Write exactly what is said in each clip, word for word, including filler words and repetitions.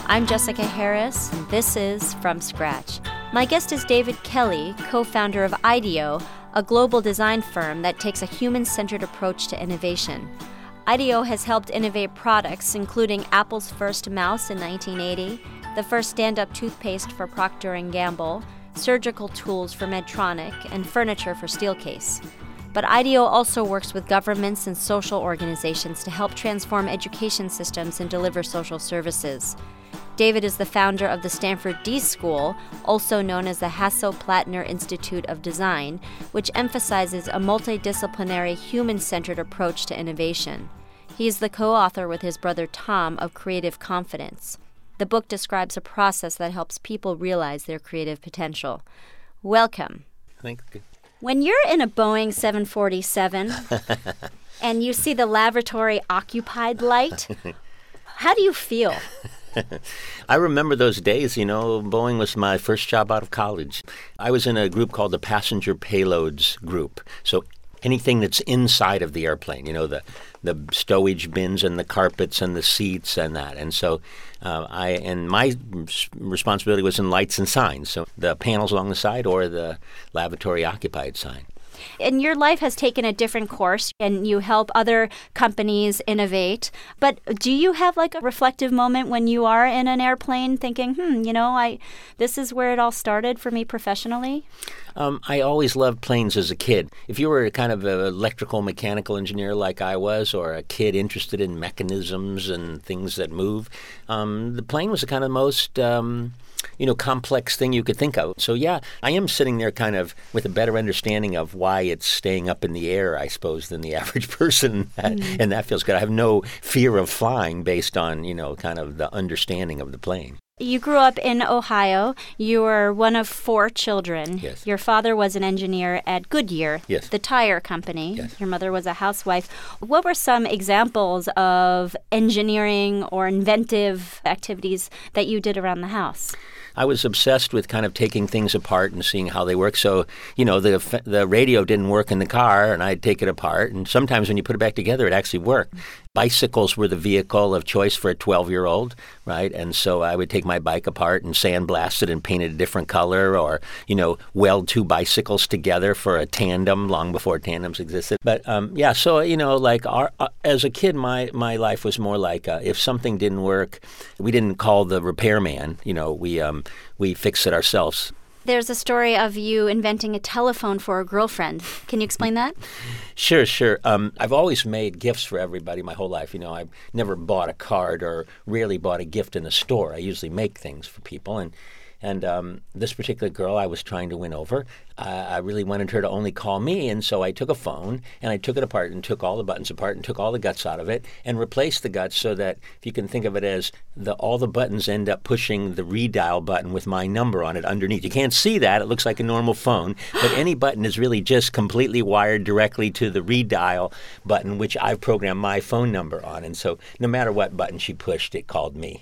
I'm Jessica Harris, and this is From Scratch. My guest is David Kelley, co-founder of IDEO, a global design firm that takes a human-centered approach to innovation. IDEO has helped innovate products, including Apple's first mouse in nineteen eighty, the first stand-up toothpaste for Procter and Gamble, surgical tools for Medtronic, and furniture for Steelcase. But IDEO also works with governments and social organizations to help transform education systems and deliver social services. David is the founder of the Stanford D School, also known as the Hasso-Plattner Institute of Design, which emphasizes a multidisciplinary, human-centered approach to innovation. He is the co-author with his brother Tom of Creative Confidence. The book describes a process that helps people realize their creative potential. Welcome. Thank you. When you're in a Boeing seven forty-seven and you see the lavatory occupied light, how do you feel? I remember those days, you know, Boeing was my first job out of college. I was in a group called the Passenger Payloads Group. So anything that's inside of the airplane, you know, the the stowage bins and the carpets and the seats and that. And so uh, I and my responsibility was in lights and signs, so the panels along the side or the lavatory occupied sign. And your life has taken a different course, and you help other companies innovate. But do you have like a reflective moment when you are in an airplane thinking, hmm, you know, I this is where it all started for me professionally? Um, I always loved planes as a kid. If you were a kind of an electrical mechanical engineer like I was, or a kid interested in mechanisms and things that move, um, the plane was the kind of most... Um, you know, complex thing you could think of. So, yeah, I am sitting there kind of with a better understanding of why it's staying up in the air, I suppose, than the average person. Mm-hmm. And that feels good. I have no fear of flying based on, you know, kind of the understanding of the plane. You grew up in Ohio. You were one of four children. Yes. Your father was an engineer at Goodyear, yes. the tire company. Yes. Your mother was a housewife. What were some examples of engineering or inventive activities that you did around the house? I was obsessed with kind of taking things apart and seeing how they work. So, you know, the the radio didn't work in the car, and I'd take it apart. And sometimes when you put it back together, it actually worked. Bicycles were the vehicle of choice for a twelve-year-old, right? And so I would take my bike apart and sandblast it and paint it a different color, or, you know, weld two bicycles together for a tandem long before tandems existed. But, um, yeah, so, you know, like our, uh, as a kid, my, my life was more like uh, if something didn't work, we didn't call the repairman. You know, we um, we fixed it ourselves. There's a story of you inventing a telephone for a girlfriend. Can you explain that? Sure, sure. Um, I've always made gifts for everybody my whole life. You know, I've never bought a card or rarely bought a gift in a store. I usually make things for people. And And um, this particular girl I was trying to win over, uh, I really wanted her to only call me. And so I took a phone and I took it apart and took all the buttons apart and took all the guts out of it and replaced the guts so that if you can think of it as the all the buttons end up pushing the redial button with my number on it underneath. You can't see that. It looks like a normal phone. But any button is really just completely wired directly to the redial button, which I've programmed my phone number on. And so no matter what button she pushed, it called me.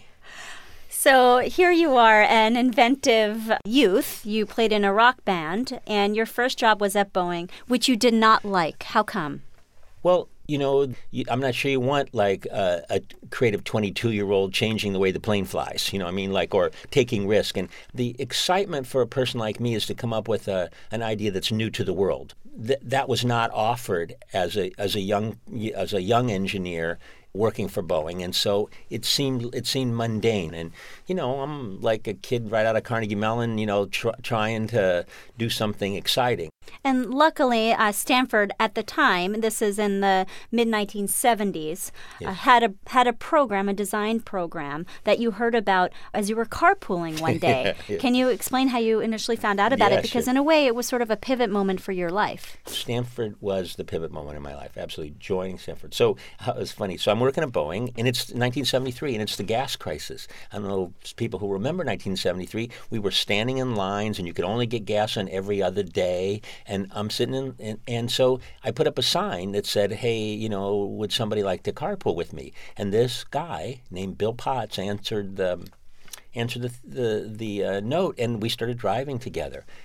So here you are, an inventive youth. You played in a rock band, and your first job was at Boeing, which you did not like. How come? Well, you know, you, I'm not sure you want like uh, a creative twenty-two-year-old changing the way the plane flies, you know what I mean, like, or taking risk. And the excitement for a person like me is to come up with a, an idea that's new to the world. Th- that was not offered as a as a young as a young engineer working for Boeing, and so it seemed it seemed mundane. And you know, I'm like a kid right out of Carnegie Mellon, you know, tr- trying to do something exciting. And luckily, uh, Stanford at the time, this is in the mid nineteen seventies, yes. uh, had a had a program, a design program that you heard about as you were carpooling one day. yeah. Can you explain how you initially found out about yeah, it? Because sure. in a way, it was sort of a pivot moment for your life. Stanford was the pivot moment in my life, absolutely joining Stanford. So uh, it was funny. So I'm working at Boeing, and it's nineteen seventy-three, and it's the gas crisis. I don't know people who remember nineteen seventy-three. We were standing in lines, and you could only get gas on every other day. And I'm sitting in, and, and so I put up a sign that said, hey, you know, would somebody like to carpool with me? And this guy named Bill Potts answered the answered the the, the uh, note, and we started driving together.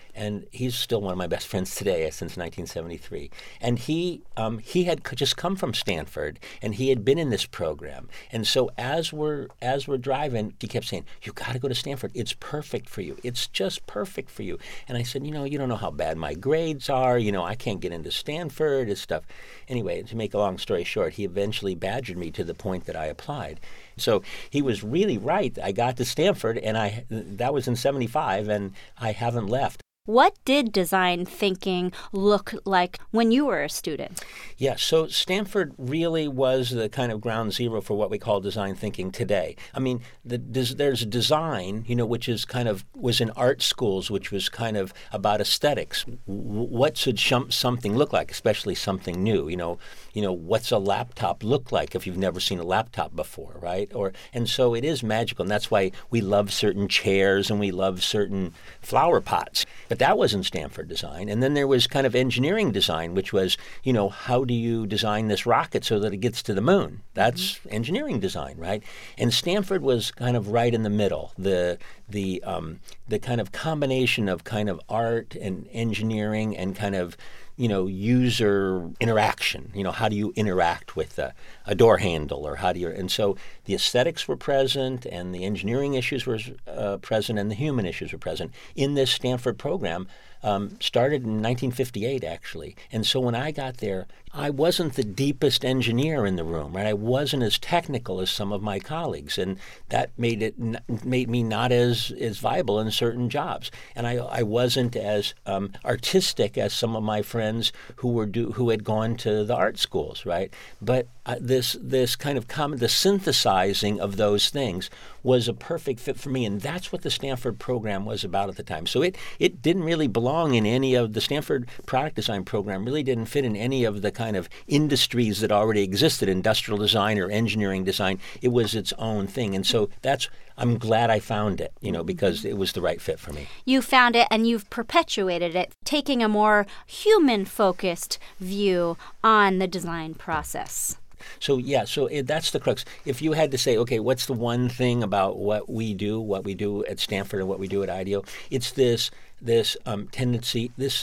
and he's still one of my best friends today since nineteen seventy-three. And he um, he had c- just come from Stanford, and he had been in this program. And so as we're as we're driving, he kept saying, "You got to go to Stanford. It's perfect for you. It's just perfect for you." And I said, "You know, you don't know how bad my grades are. You know, I can't get into Stanford and stuff." Anyway, to make a long story short, he eventually badgered me to the point that I applied. So he was really right. I got to Stanford, and I that was in seventy-five, and I haven't left. What did design thinking look like when you were a student? Yeah, so Stanford really was the kind of ground zero for what we call design thinking today. I mean, the, there's design, you know, which is kind of was in art schools, which was kind of about aesthetics. What should something look like, especially something new? You know, you know, what's a laptop look like if you've never seen a laptop before, right? Or and so it is magical, and that's why we love certain chairs and we love certain flower pots. But that wasn't Stanford design. And then there was kind of engineering design, which was, you know, how do you design this rocket so that it gets to the moon? That's mm-hmm. engineering design, right? And Stanford was kind of right in the middle, the the um, the kind of combination of kind of art and engineering and kind of, you know, user interaction. You know, how do you interact with a, a door handle, or how do you? And so the aesthetics were present, and the engineering issues were uh, present, and the human issues were present in this Stanford program. Um, started in nineteen fifty-eight, actually. And so when I got there, I wasn't the deepest engineer in the room, right? I wasn't as technical as some of my colleagues, and that made it made me not as, as viable in certain jobs. And I I wasn't as um, artistic as some of my friends who were do, who had gone to the art schools, right? But uh, this this kind of common the synthesizing of those things was a perfect fit for me, and that's what the Stanford program was about at the time. So it it didn't really belong in any of the Stanford product design program. Really didn't fit in any of the kind of industries that already existed, industrial design or engineering design. It was its own thing, and so that's I'm glad I found it, you know, because it was the right fit for me. You found it, and you've perpetuated it, taking a more human-focused view on the design process. So, yeah, so it, that's the crux. If you had to say, okay, what's the one thing about what we do, what we do at Stanford and what we do at IDEO, it's this this um, tendency, this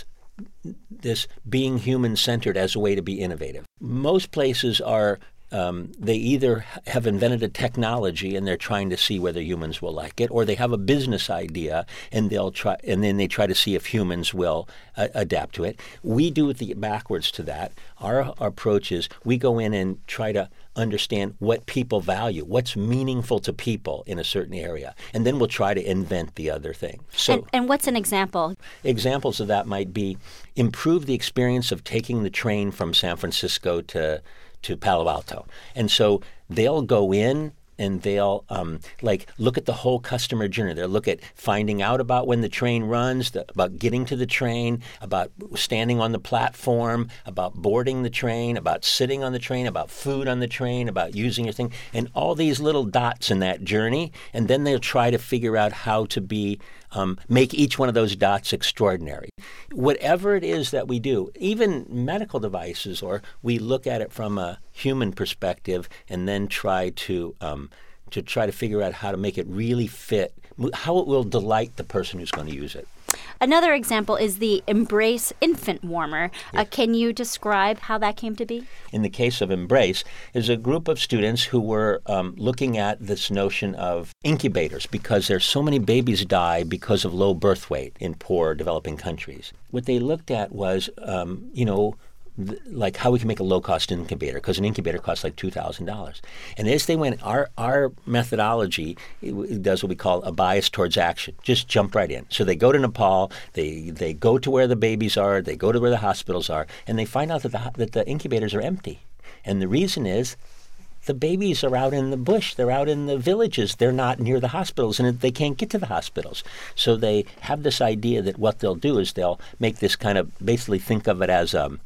this being human-centered as a way to be innovative. Most places are Um, they either have invented a technology and they're trying to see whether humans will like it, or they have a business idea and they'll try, and then they try to see if humans will uh, adapt to it. We do it the backwards to that. Our, our approach is we go in and try to understand what people value, what's meaningful to people in a certain area, and then we'll try to invent the other thing. So, and, and what's an example? Examples of that might be improve the experience of taking the train from San Francisco to to Palo Alto. And so they'll go in and they'll um, like look at the whole customer journey. They'll look at finding out about when the train runs, the, about getting to the train, about standing on the platform, about boarding the train, about sitting on the train, about food on the train, about using your thing, and all these little dots in that journey. And then they'll try to figure out how to be um, make each one of those dots extraordinary. Whatever it is that we do, even medical devices, or we look at it from a human perspective and then try to um, to try to figure out how to make it really fit, how it will delight the person who's going to use it. Another example is the Embrace infant warmer. Yes. Uh, can you describe how that came to be? In the case of Embrace, is a group of students who were um, looking at this notion of incubators, because there's so many babies die because of low birth weight in poor developing countries. What they looked at was, um, you know, th- like how we can make a low-cost incubator, because an incubator costs like two thousand dollars. And as they went, our our methodology it, it does what we call a bias towards action. Just jump right in. So they go to Nepal, they they go to where the babies are, they go to where the hospitals are, and they find out that the that the incubators are empty. And the reason is the babies are out in the bush. They're out in the villages. They're not near the hospitals, and they can't get to the hospitals. So they have this idea that what they'll do is they'll make this kind of, basically think of it as um,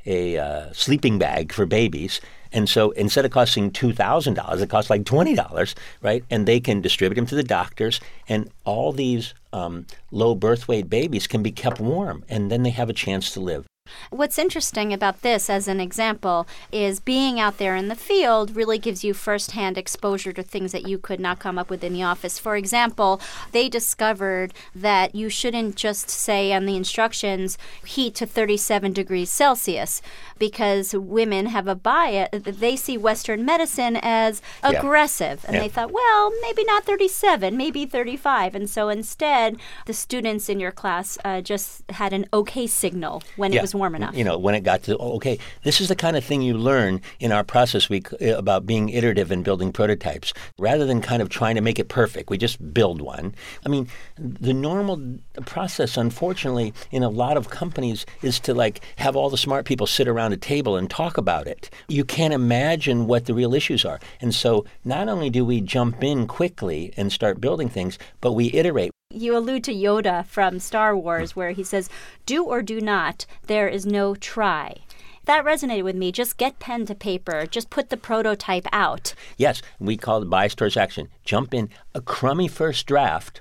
a uh, sleeping bag for babies. And so instead of costing two thousand dollars, it costs like twenty dollars, right? And they can distribute them to the doctors, and all these um, low birth weight babies can be kept warm, and then they have a chance to live. What's interesting about this, as an example, is being out there in the field really gives you firsthand exposure to things that you could not come up with in the office. For example, they discovered that you shouldn't just say on the instructions, heat to thirty-seven degrees Celsius, because women have a bias. They see Western medicine as aggressive. Yeah. And yeah. they thought, well, maybe not thirty-seven, maybe thirty-five. And so instead, the students in your class uh, just had an okay signal when yeah. it was warm enough. You know, when it got to, oh, okay, this is the kind of thing you learn in our process week about being iterative and building prototypes. Rather than kind of trying to make it perfect, we just build one. I mean, the normal process, unfortunately, in a lot of companies is to like have all the smart people sit around a table and talk about it. You can't imagine what the real issues are. And so not only do we jump in quickly and start building things, but we iterate. You allude to Yoda from Star Wars, where he says, do or do not, there is no try. That resonated with me. Just get pen to paper. Just put the prototype out. Yes, we call it bias towards action. Jump in. A crummy first draft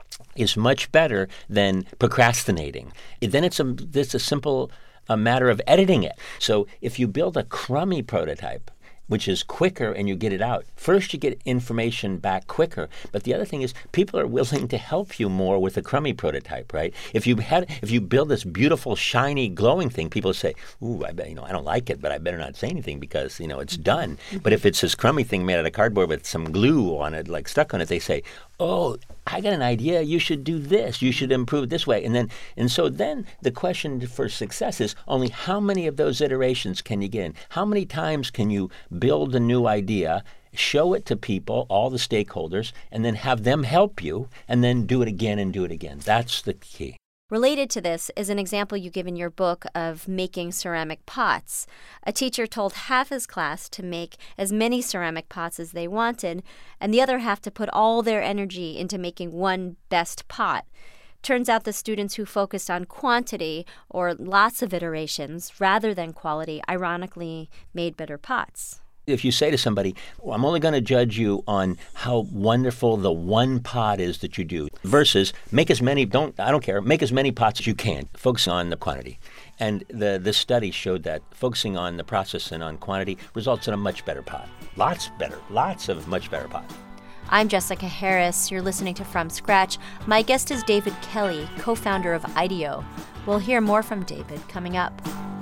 is much better than procrastinating. Then it's a, it's a simple a matter of editing it. So if you build a crummy prototype, which is quicker and you get it out. First, you get information back quicker. But the other thing is people are willing to help you more with a crummy prototype, right? If you had, if you build this beautiful, shiny, glowing thing, people say, ooh, I bet, you know, I don't like it, but I better not say anything because, you know, it's done. But if it's this crummy thing made out of cardboard with some glue on it, like stuck on it, they say, oh, I got an idea. You should do this. You should improve it this way. And then, and so then the question for success is only how many of those iterations can you get in? How many times can you build a new idea, show it to people, all the stakeholders, and then have them help you, and then do it again and do it again? That's the key. Related to this is an example you give in your book of making ceramic pots. A teacher told half his class to make as many ceramic pots as they wanted, and the other half to put all their energy into making one best pot. Turns out the students who focused on quantity or lots of iterations rather than quality ironically made better pots. If you say to somebody, well, I'm only going to judge you on how wonderful the one pot is that you do, versus make as many, don't, I don't care, make as many pots as you can, focus on the quantity. And the this study showed that focusing on the process and on quantity results in a much better pot. Lots better, lots of much better pot. I'm Jessica Harris. You're listening to From Scratch. My guest is David Kelley, co-founder of IDEO. We'll hear more from David coming up.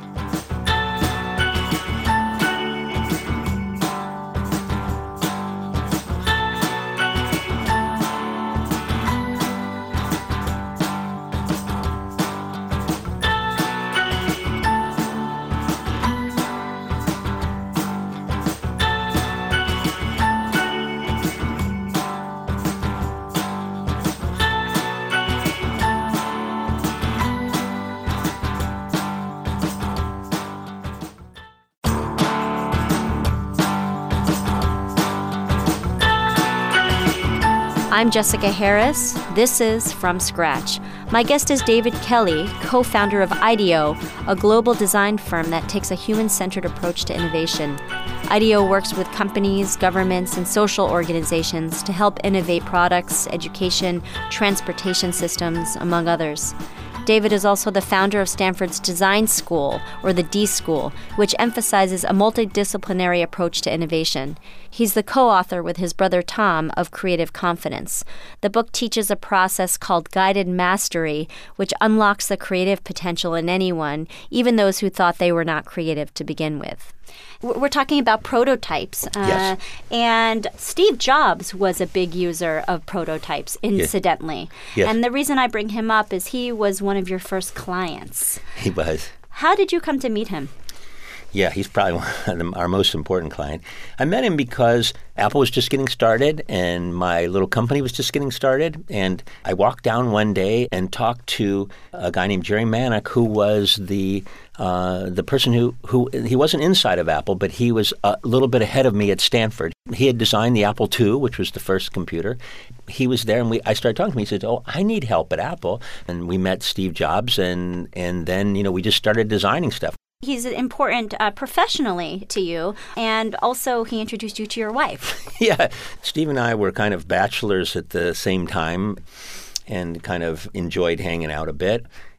I'm Jessica Harris. This is From Scratch. My guest is David Kelley, co-founder of IDEO, a global design firm that takes a human-centered approach to innovation. IDEO works with companies, governments, and social organizations to help innovate products, education, transportation systems, among others. David is also the founder of Stanford's Design School, or the D School, which emphasizes a multidisciplinary approach to innovation. He's the co-author with his brother Tom of Creative Confidence. The book teaches a process called guided mastery, which unlocks the creative potential in anyone, even those who thought they were not creative to begin with. We're talking about prototypes. Uh, yes. And Steve Jobs was a big user of prototypes, incidentally. Yes. And the reason I bring him up is he was one of your first clients. He was. How did you come to meet him? Yeah, he's probably one of the, our most important client. I met him because Apple was just getting started and my little company was just getting started. And I walked down one day and talked to a guy named Jerry Manick, who was the uh, the person who, who, he wasn't inside of Apple, but he was a little bit ahead of me at Stanford. He had designed the Apple two, which was the first computer. He was there and we, I started talking to him. He said, oh, I need help at Apple. And we met Steve Jobs and, and then, you know, we just started designing stuff. He's important uh, professionally to you, and also he introduced you to your wife. Yeah, Steve and I were kind of bachelors at the same time and kind of enjoyed hanging out a bit.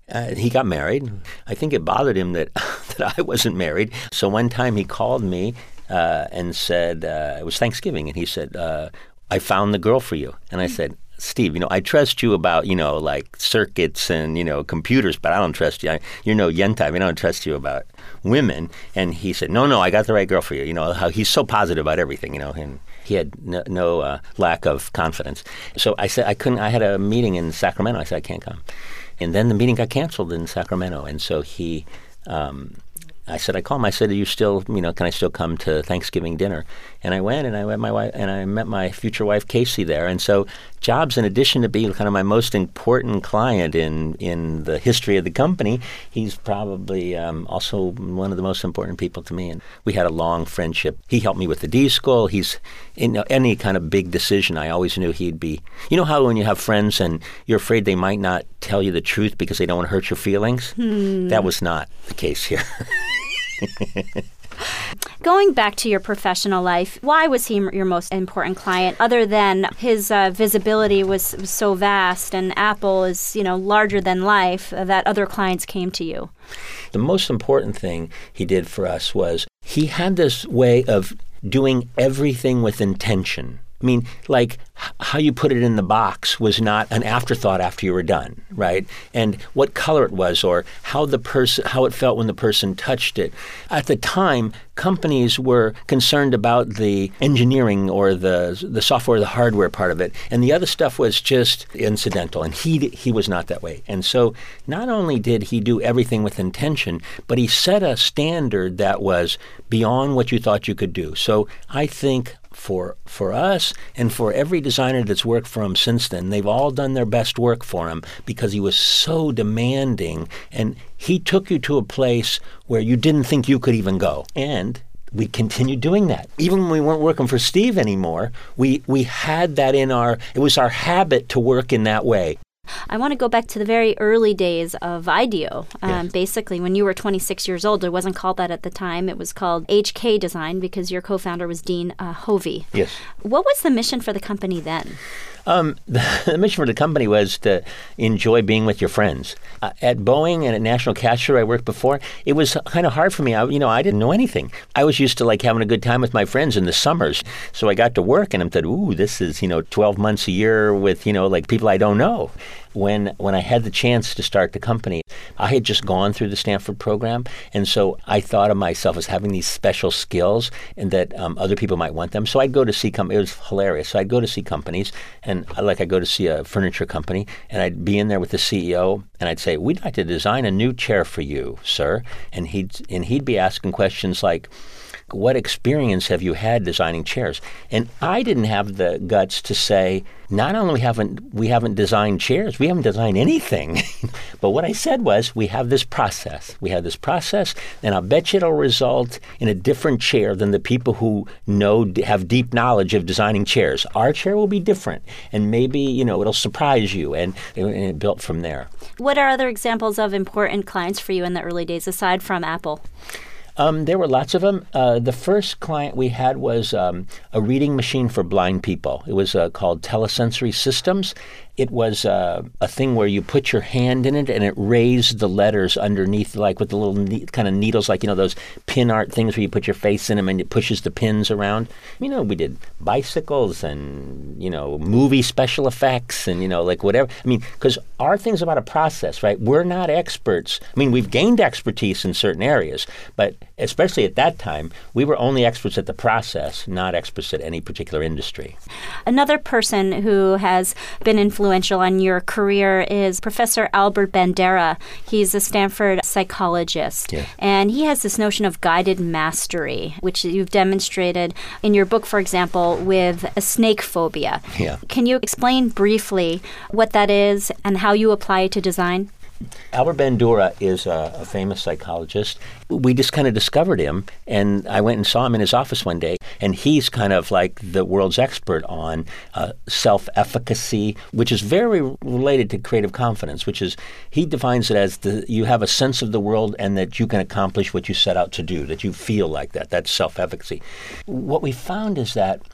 Uh, he got married. I think it bothered him that that I wasn't married. So one time he called me uh, and said, uh, it was Thanksgiving, and he said, uh, I found the girl for you. And I said, Steve, you know, I trust you about, you know, like circuits and, you know, computers, but I don't trust you. I, you're no yen type. I don't trust you about women. And he said, no, no, I got the right girl for you. You know, how he's so positive about everything, you know, and he had no, no uh, lack of confidence. So I said, I couldn't, I had a meeting in Sacramento. I said, I can't come. And then the meeting got canceled in Sacramento. And so he, um, I said, I called him. I said, are you still, you know, can I still come to Thanksgiving dinner? And I went, and I met my wife, and I met my future wife, Casey, there. And so Jobs, in addition to being kind of my most important client in in the history of the company, he's probably um, also one of the most important people to me. And we had a long friendship. He helped me with the D School. He's in any kind of big decision, I always knew he'd be. You know how when you have friends and you're afraid they might not tell you the truth because they don't want to hurt your feelings? Hmm. That was not the case here. Going back to your professional life, why was he your most important client, other than his uh, visibility was, was so vast and Apple is, you know, larger than life, uh, that other clients came to you? The most important thing he did for us was he had this way of doing everything with intention. I mean, like h- how you put it in the box was not an afterthought after you were done, right? And what color it was, or how the person, how it felt when the person touched it. At the time, companies were concerned about the engineering or the the software, the hardware part of it, and the other stuff was just incidental. And he he was not that way. And so, not only did he do everything with intention, but he set a standard that was beyond what you thought you could do. So I think. For for us and for every designer that's worked for him since then, they've all done their best work for him because he was so demanding, and he took you to a place where you didn't think you could even go. And we continued doing that. Even when we weren't working for Steve anymore, we, we had that in our, it was our habit to work in that way. I want to go back to the very early days of IDEO. Um, yes. Basically, when you were twenty-six years old, it wasn't called that at the time. It was called H K Design because your co-founder was Dean uh, Hovey. Yes. What was the mission for the company then? Um, the, the mission for the company was to enjoy being with your friends. Uh, at Boeing and at National Cashier, I worked before. It was kind of hard for me. I, you know, I didn't know anything. I was used to like having a good time with my friends in the summers. So I got to work and I thought, ooh, this is, you know, twelve months a year with, you know, like people I don't know. When when I had the chance to start the company, I had just gone through the Stanford program, and so I thought of myself as having these special skills and that um, other people might want them. So I'd go to see companies. It was hilarious. So I'd go to see companies, and like I'd go to see a furniture company, and I'd be in there with the C E O, and I'd say, we'd like to design a new chair for you, sir. And he'd, and he'd be asking questions like, what experience have you had designing chairs? And I didn't have the guts to say, not only haven't we haven't designed chairs, we haven't designed anything. But what I said was, we have this process. We have this process, and I'll bet you it'll result in a different chair than the people who know, have deep knowledge of designing chairs. Our chair will be different, and maybe, you know, it'll surprise you, and, and it built from there. What are other examples of important clients for you in the early days, aside from Apple? Um, there were lots of them. Uh, the first client we had was um, a reading machine for blind people. It was uh, called Telesensory Systems. It was uh, a thing where you put your hand in it and it raised the letters underneath, like with the little ne- kind of needles, like, you know, those pin art things where you put your face in them and it pushes the pins around. You know, we did bicycles and, you know, movie special effects and, you know, like whatever. I mean, because our thing's about a process, right? We're not experts. I mean, we've gained expertise in certain areas, but especially at that time, we were only experts at the process, not experts at any particular industry. Another person who has been influential on your career is Professor Albert Bandera. He's a Stanford psychologist, yeah. and he has this notion of guided mastery, which you've demonstrated in your book, for example, with a snake phobia. Yeah. Can you explain briefly what that is and how you apply it to design? Albert Bandura is a, a famous psychologist. We just kind of discovered him, and I went and saw him in his office one day, and he's kind of like the world's expert on uh, self-efficacy, which is very related to creative confidence, which is, he defines it as the you have a sense of the world and that you can accomplish what you set out to do, that you feel like that. That's self-efficacy. What we found is that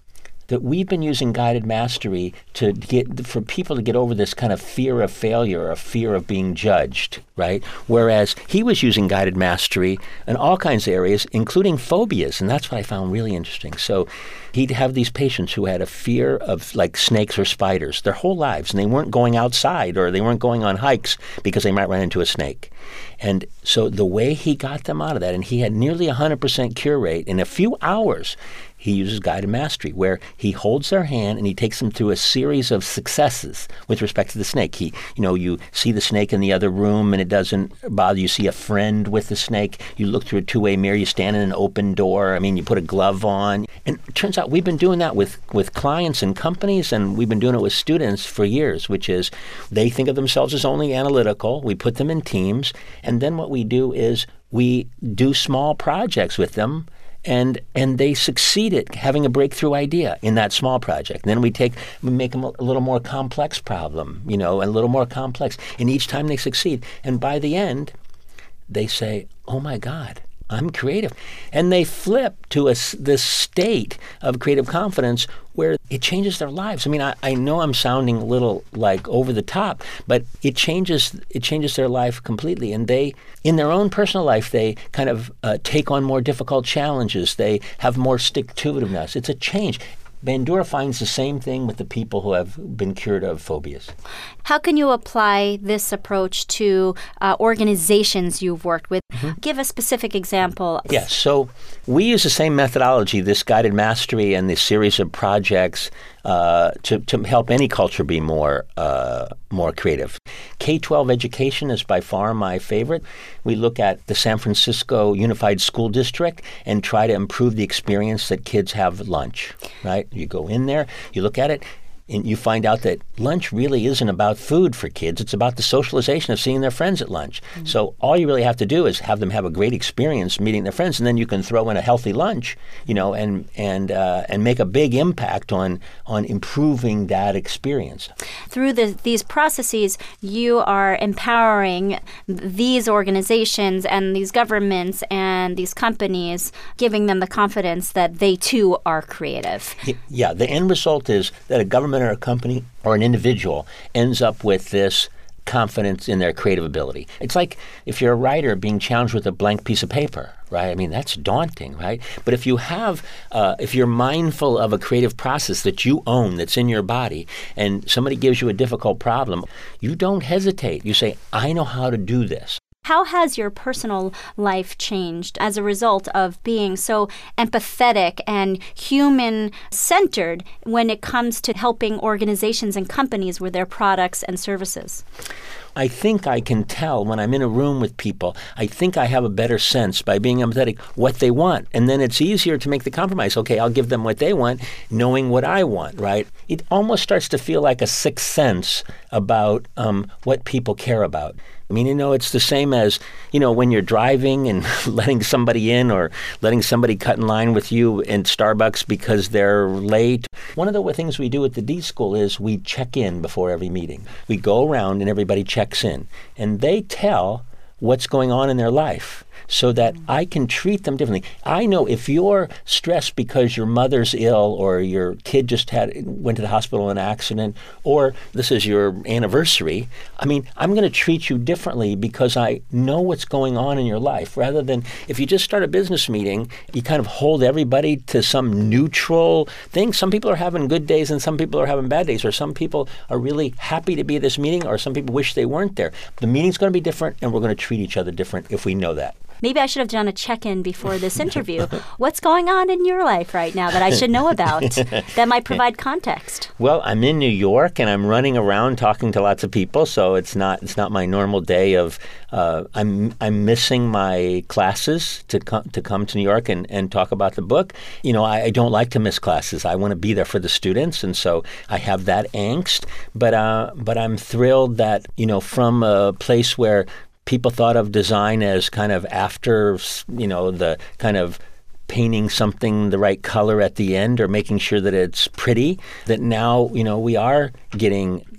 that we've been using guided mastery to get for people to get over this kind of fear of failure, a fear of being judged, right? Whereas he was using guided mastery in all kinds of areas, including phobias, and that's what I found really interesting. So he'd have these patients who had a fear of like snakes or spiders their whole lives, and they weren't going outside or they weren't going on hikes because they might run into a snake. And so the way he got them out of that, and he had nearly a one hundred percent cure rate in a few hours, he uses guided mastery, where he holds their hand and he takes them through a series of successes with respect to the snake. He, you know, you see the snake in the other room and it doesn't bother you. You see a friend with the snake. You look through a two-way mirror. You stand in an open door. I mean, you put a glove on. And it turns out we've been doing that with, with clients and companies, and we've been doing it with students for years, which is they think of themselves as only analytical. We put them in teams. And then what we do is we do small projects with them. And and they succeed at having a breakthrough idea in that small project. And then we take we make them a, a little more complex problem, you know, a little more complex. And each time they succeed. And by the end, they say, "Oh my God, I'm creative." And they flip to a, this state of creative confidence where it changes their lives. I mean, I, I know I'm sounding a little like over the top, but it changes it changes their life completely. And they, in their own personal life, they kind of uh, take on more difficult challenges. They have more stick-to-itiveness. It's a change. Bandura finds the same thing with the people who have been cured of phobias. How can you apply this approach to uh, organizations you've worked with? Mm-hmm. Give a specific example. Yes, so we use the same methodology, this guided mastery and this series of projects uh, to, to help any culture be more uh, more creative. K twelve education is by far my favorite. We look at the San Francisco Unified School District and try to improve the experience that kids have at lunch, right? You go in there, you look at it, and you find out that lunch really isn't about food for kids. It's about the socialization of seeing their friends at lunch. Mm-hmm. So all you really have to do is have them have a great experience meeting their friends, and then you can throw in a healthy lunch, you know, and and uh, and make a big impact on on improving that experience. Through the, these processes, you are empowering these organizations and these governments and these companies, giving them the confidence that they too are creative. Yeah, the end result is that a government or a company or an individual ends up with this confidence in their creative ability. It's like if you're a writer being challenged with a blank piece of paper, right? I mean, that's daunting, right? But if you have, uh, if you're mindful of a creative process that you own, that's in your body, and somebody gives you a difficult problem, you don't hesitate. You say, I know how to do this. How has your personal life changed as a result of being so empathetic and human-centered when it comes to helping organizations and companies with their products and services? I think I can tell when I'm in a room with people, I think I have a better sense by being empathetic what they want. And then it's easier to make the compromise. Okay, I'll give them what they want, knowing what I want, right? It almost starts to feel like a sixth sense about um, what people care about. I mean, you know, it's the same as, you know, when you're driving and letting somebody in or letting somebody cut in line with you in Starbucks because they're late. One of the things we do at the D School is we check in before every meeting. We go around and everybody checks in, and they tell what's going on in their life so that I can treat them differently. I know if you're stressed because your mother's ill or your kid just had went to the hospital in an accident or this is your anniversary, I mean, I'm going to treat you differently because I know what's going on in your life rather than if you just start a business meeting, you kind of hold everybody to some neutral thing. Some people are having good days and some people are having bad days, or some people are really happy to be at this meeting or some people wish they weren't there. The meeting's going to be different and we're going to treat each other different if we know that. Maybe I should have done a check-in before this interview. What's going on in your life right now that I should know about that might provide context? Well, I'm in New York and I'm running around talking to lots of people, so it's not it's not my normal day of uh, I'm I'm missing my classes to come to come to New York and, and talk about the book. You know, I, I don't like to miss classes. I want to be there for the students, and so I have that angst. But uh, but I'm thrilled that, you know, from a place where people thought of design as kind of after, you know, the kind of painting something the right color at the end or making sure that it's pretty, that now, you know, we are getting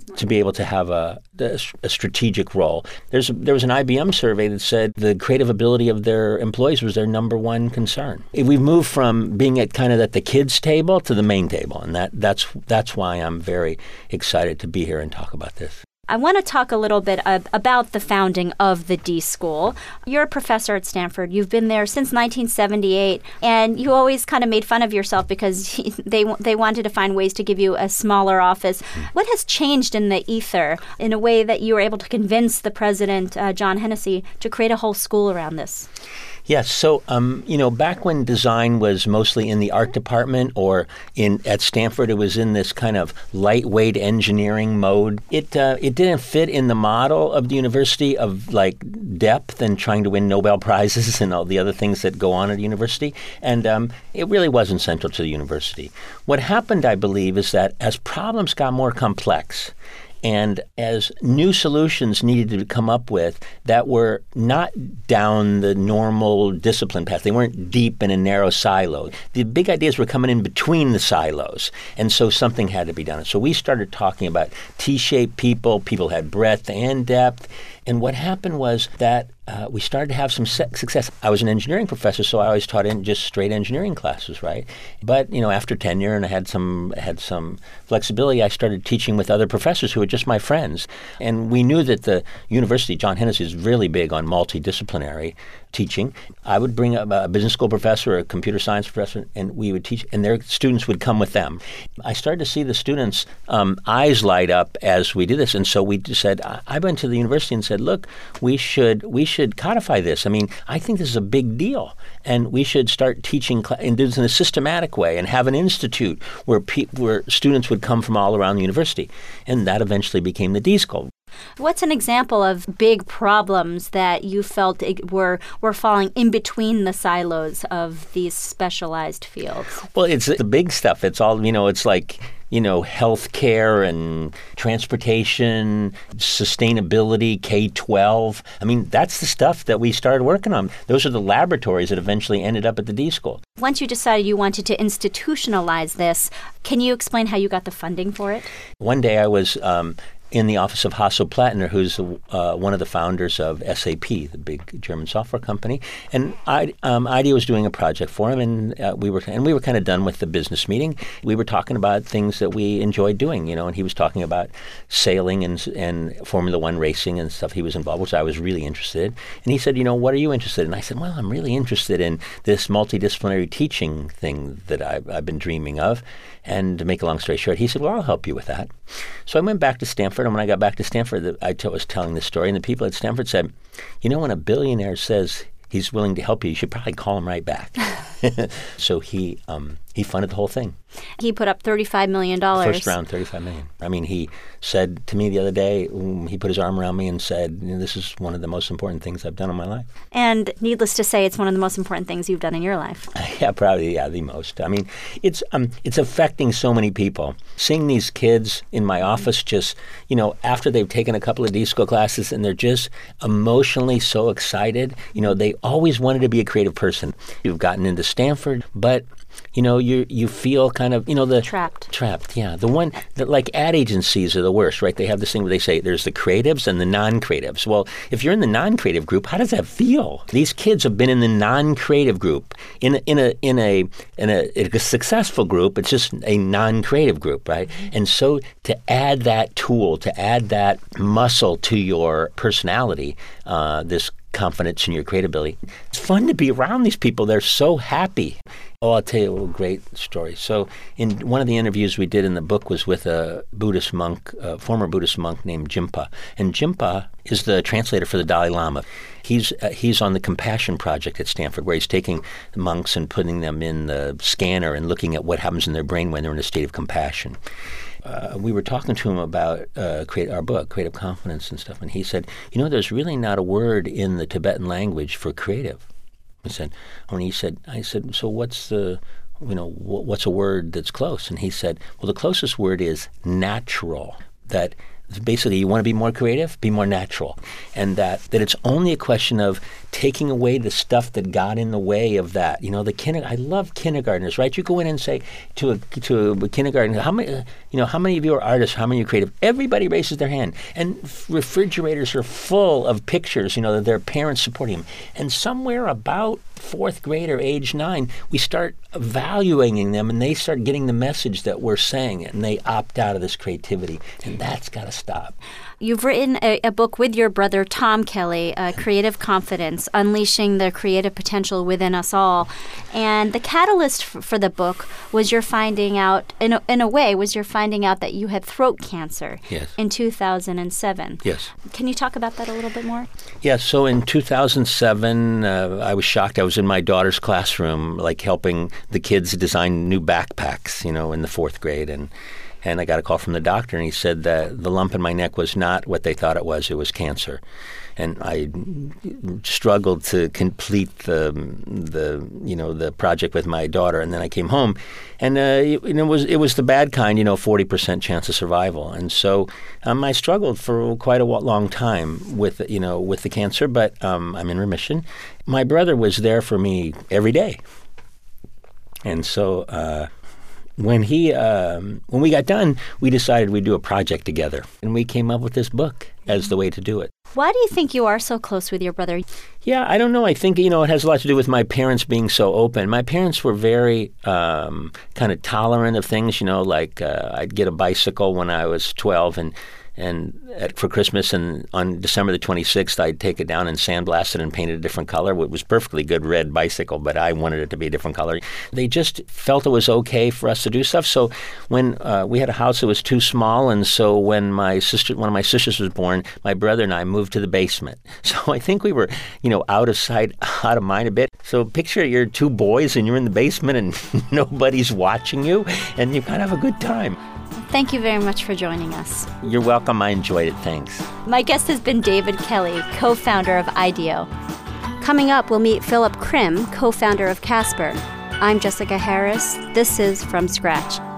to be able to have a, a, a strategic role. There's there was an I B M survey that said the creative ability of their employees was their number one concern. We've moved from being at kind of at the kids' table to the main table, and that that's that's why I'm very excited to be here and talk about this. I want to talk a little bit uh, about the founding of the D School. You're a professor at Stanford. You've been there since nineteen seventy-eight, and you always kind of made fun of yourself because they they wanted to find ways to give you a smaller office. What has changed in the ether in a way that you were able to convince the president, uh, John Hennessy, to create a whole school around this? Yes. So, um, you know, back when design was mostly in the art department or in at Stanford, it was in this kind of lightweight engineering mode. It uh, it didn't fit in the model of the university of like depth and trying to win Nobel Prizes and all the other things that go on at a university. And um, it really wasn't central to the university. What happened, I believe, is that as problems got more complex, and as new solutions needed to come up with that were not down the normal discipline path, they weren't deep in a narrow silo. The big ideas were coming in between the silos, and so something had to be done. So we started talking about T-shaped people. People had breadth and depth. And what happened was that uh, we started to have some se- success. I was an engineering professor, so I always taught in just straight engineering classes, right? But you know, after tenure and I had some had some flexibility, I started teaching with other professors who were just my friends. And we knew that the university, John Hennessy, is really big on multidisciplinary teaching. I would bring up a business school professor or a computer science professor, and we would teach, and their students would come with them. I started to see the students' um, eyes light up as we did this, and so we just said, I, I went to the university and said, look, we should we should codify this. I mean, I think this is a big deal, and we should start teaching cl- and do this in a systematic way and have an institute where pe- where students would come from all around the university. And that eventually became the D School. What's an example of big problems that you felt were were falling in between the silos of these specialized fields? Well, it's the big stuff. It's all, you know, it's like, you know, healthcare and transportation, sustainability, K twelve. I mean, that's the stuff that we started working on. Those are the laboratories that eventually ended up at the D School. Once you decided you wanted to institutionalize this, can you explain how you got the funding for it? One day I was um, in the office of Hasso Plattner, who's uh, one of the founders of S A P, the big German software company, and I, um, I D E was doing a project for him, and uh, we were and we were kind of done with the business meeting. We were talking about things that we enjoyed doing, you know, and he was talking about sailing and and Formula One racing and stuff he was involved with, which I was really interested in. And he said, you know, what are you interested in? I said, well, I'm really interested in this multidisciplinary teaching thing that I've, I've been dreaming of. And to make a long story short, he said, well, I'll help you with that. So I went back to Stanford, and when I got back to Stanford, I t- was telling this story, and the people at Stanford said, you know, when a billionaire says he's willing to help you, you should probably call him right back. So he um, he funded the whole thing. He put up thirty-five million dollars. First round, thirty-five million dollars. I mean, he said to me the other day, um, he put his arm around me and said, you know, this is one of the most important things I've done in my life. And needless to say, it's one of the most important things you've done in your life. Yeah, probably, yeah, the most. I mean, it's um, it's affecting so many people. Seeing these kids in my office just, you know, after they've taken a couple of D School classes and they're just emotionally so excited. You know, they always wanted to be a creative person. You've gotten into Stanford, but you know, you you feel kind of, you know, the... Trapped. Trapped, yeah. The one that, like, ad agencies are the worst, right? They have this thing where they say there's the creatives and the non-creatives. Well, if you're in the non-creative group, how does that feel? These kids have been in the non-creative group. In a, in a, in a, in a, a successful group, it's just a non-creative group, right? And so to add that tool, to add that muscle to your personality, uh, this confidence in your creativity, it's fun to be around these people. They're so happy. Oh, I'll tell you a little great story. So in one of the interviews we did in the book was with a Buddhist monk, a former Buddhist monk named Jimpa. And Jimpa is the translator for the Dalai Lama. He's uh, he's on the Compassion Project at Stanford, where he's taking monks and putting them in the scanner and looking at what happens in their brain when they're in a state of compassion. Uh, we were talking to him about uh, create, our book, Creative Confidence and stuff, and he said, you know, there's really not a word in the Tibetan language for creative. I said, when he said, I said, so what's the, you know, what's a word that's close? And he said, well, the closest word is natural. That Basically, you want to be more creative, be more natural. And that, that it's only a question of taking away the stuff that got in the way of that. You know, the kinder, I love kindergartners, right? You go in and say to a, to a kindergarten, how many, you know, how many of you are artists? How many are creative? Everybody raises their hand. And refrigerators are full of pictures, you know, that their parents supporting them. And somewhere about fourth grade or age nine, we start valuing them, and they start getting the message that we're saying it, and they opt out of this creativity. And that's got to stop. You've written a, a book with your brother, Tom Kelly, uh, Creative Confidence, Unleashing the Creative Potential Within Us All. And the catalyst f- for the book was your finding out, in a, in a way, was your finding out that you had throat cancer yes. in two thousand seven. Yes. Can you talk about that a little bit more? Yeah, so in two thousand seven, uh, I was shocked. I was in my daughter's classroom, like helping the kids design new backpacks, you know, in the fourth grade. And And I got a call from the doctor, and he said that the lump in my neck was not what they thought it was. It was cancer. And I struggled to complete the, the you know, the project with my daughter. And then I came home, and uh, it, it was it was the bad kind, you know, forty percent chance of survival. And so um, I struggled for quite a long time with, you know, with the cancer, but um, I'm in remission. My brother was there for me every day. And so... Uh, When he, um, when we got done, we decided we'd do a project together, and we came up with this book as the way to do it. Why do you think you are so close with your brother? Yeah, I don't know. I think, you know, it has a lot to do with my parents being so open. My parents were very um, kind of tolerant of things, you know, like uh, I'd get a bicycle when I was twelve, and and at, for Christmas, and on December the twenty-sixth, I'd take it down and sandblast it and paint it a different color. It was perfectly good red bicycle, but I wanted it to be a different color. They just felt it was okay for us to do stuff. So when uh, we had a house that was too small, and so when my sister, one of my sisters was born, my brother and I moved to the basement. So I think we were, you know, out of sight, out of mind a bit. So picture you're two boys and you're in the basement and nobody's watching you, and you kind of have a good time. Thank you very much for joining us. You're welcome. I enjoyed it. Thanks. My guest has been David Kelly, co-founder of IDEO. Coming up, we'll meet Philip Krim, co-founder of Casper. I'm Jessica Harris. This is From Scratch.